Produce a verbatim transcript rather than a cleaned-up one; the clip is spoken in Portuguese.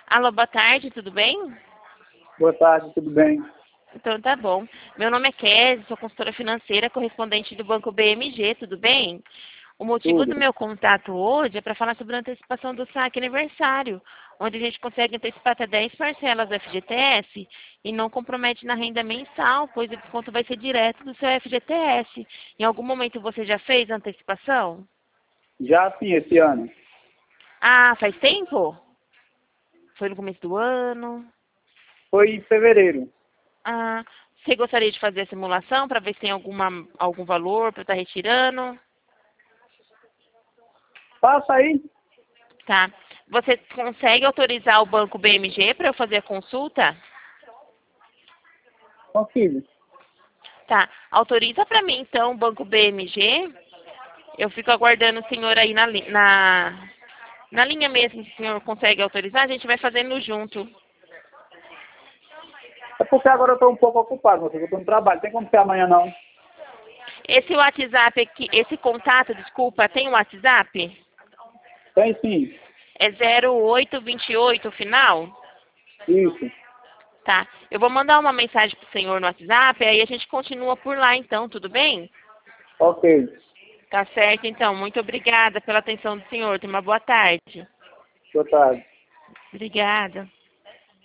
Alô, boa tarde, tudo bem? Boa tarde, tudo bem? Então tá bom. Meu nome é Kézia, sou consultora financeira, correspondente do Banco B M G, tudo bem? O motivo Tudo. do meu contato hoje é para falar sobre a antecipação do saque aniversário, onde a gente consegue antecipar até dez parcelas do F G T S e não compromete na renda mensal, pois o desconto vai ser direto do seu F G T S. Em algum momento você já fez a antecipação? Já sim, esse ano. Ah, faz tempo? Foi no começo do ano? Foi em fevereiro. Ah, você gostaria de fazer a simulação para ver se tem alguma, algum valor para estar retirando? Passa aí. Tá. Você consegue autorizar o banco B M G para eu fazer a consulta? Consigo. Tá. Autoriza para mim, então, o banco B M G. Eu fico aguardando o senhor aí na, li- na, na linha mesmo, se o senhor consegue autorizar, a gente vai fazendo junto. É porque agora eu estou um pouco ocupado, meu filho. Eu estou no trabalho. Tem como ser amanhã, não? Esse WhatsApp aqui, esse contato, desculpa, tem um WhatsApp? Tem sim. É zero oito vinte e oito o final? Isso. Tá. Eu vou mandar uma mensagem pro senhor no WhatsApp, aí a gente continua por lá então, tudo bem? Ok. Tá certo, então. Muito obrigada pela atenção do senhor. Tenha uma boa tarde. Boa tarde. Obrigada.